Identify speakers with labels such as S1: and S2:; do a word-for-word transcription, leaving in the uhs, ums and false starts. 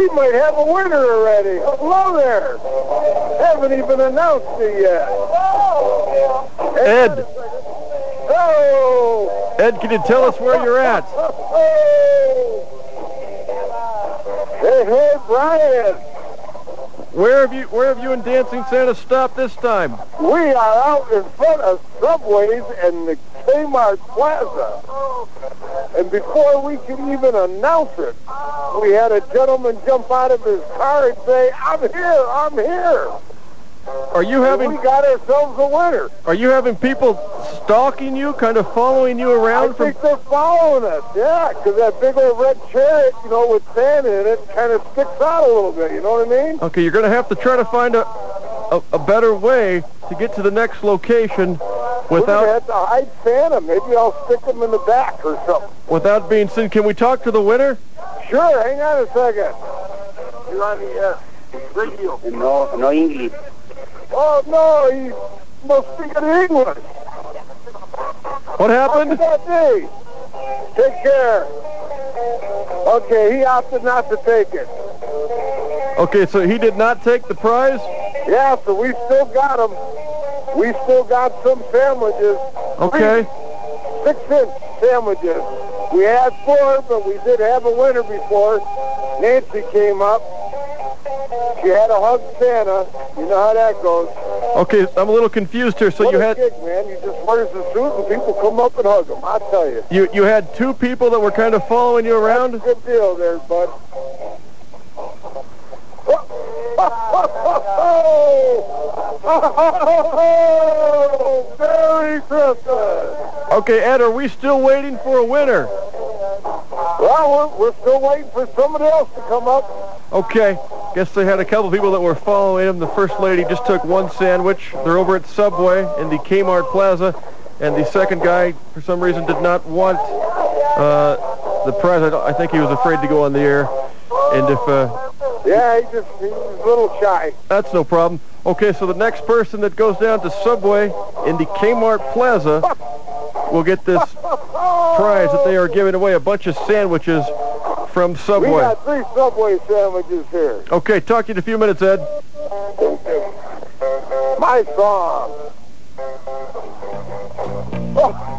S1: we might have a winner already. Hello there. Haven't even announced it yet.
S2: Ed.
S1: Oh.
S2: Ed, can you tell us where you're at?
S1: Hey, hey, Brian.
S2: Where have you Where have you and Dancing Santa stopped this time?
S1: We are out in front of Subway's and the Kmart Plaza. And before we could even announce it, we had a gentleman jump out of his car and say, I'm here, I'm here.
S2: Are you having...
S1: And we got ourselves a winner.
S2: Are you having people stalking you, kind of following you around?
S1: I think from... they're following us, yeah, because that big old red chariot, you know, with Santa in it, kind of sticks out a little bit, you know what I mean?
S2: Okay, you're going to have to try to find a, a, a better way to get to the next location without...
S1: We're going to have to hide Santa. Maybe I'll stick him in the back or something.
S2: Without being seen. Can we talk to the winner?
S1: Sure, hang on a second. You're on the uh, radio.
S3: No, no English.
S1: Oh, no, he must speak in English.
S2: What happened?
S1: How could that be? Take care. Okay, he opted not to take it.
S2: Okay, so he did not take the prize?
S1: Yeah, so we still got him. We still got some sandwiches.
S2: Okay.
S1: Three six-inch sandwiches. We had four, but we did have a winner before. Nancy came up. She had to hug Santa. You know how that goes.
S2: Okay, I'm a little confused here. So
S1: what
S2: you
S1: a
S2: had...
S1: gig, man. You just wears the suit and people come up and hug him. I'll tell you.
S2: You you had two people that were kind of following you around?
S1: That's a good deal there, bud. Oh, Merry Christmas.
S2: Okay, Ed, are we still waiting for a winner?
S1: Well, we're, we're still waiting for somebody else to come up.
S2: Okay. Guess they had a couple people that were following him. The first lady just took one sandwich. They're over at Subway in the Kmart Plaza. And the second guy, for some reason, did not want uh, the prize. I, I think he was afraid to go on the air. And if... Uh,
S1: yeah, he just, he was a little shy.
S2: That's no problem. Okay, so the next person that goes down to Subway in the Kmart Plaza will get this prize that they are giving away, a bunch of sandwiches from Subway.
S1: We got three Subway sandwiches here.
S2: Okay, talk to you in a few minutes, Ed.
S1: My song. Oh.